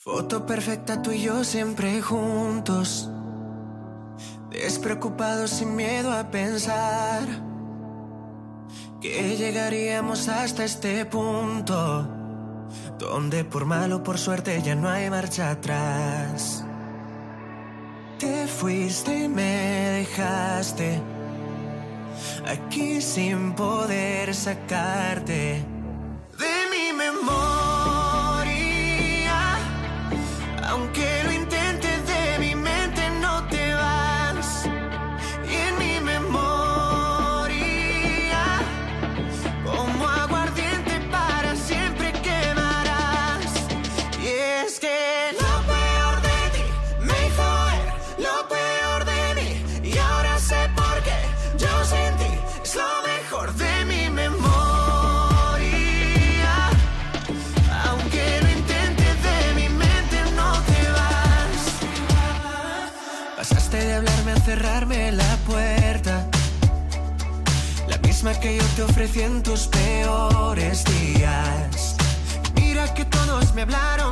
Foto perfecta, tú y yo siempre juntos, despreocupados, sin miedo a pensar que llegaríamos hasta este punto, donde por mal o por suerte ya no hay marcha atrás. Te fuiste y me dejaste aquí sin poder sacarte de mi memoria. Aunque lo intente, de mi mente no te vas. Y en mi memoria, como aguardiente para siempre quemarás. Y es que lo peor de ti me hizo ver lo peor de mí. Y ahora sé por qué yo sin ti es lo mejor de mi memoria. Aunque lo intente, de mi mente no te vas. Pasaste de hablarme a cerrarme la puerta, la misma que yo te ofrecí en tus peores días. Mira que todos me hablaron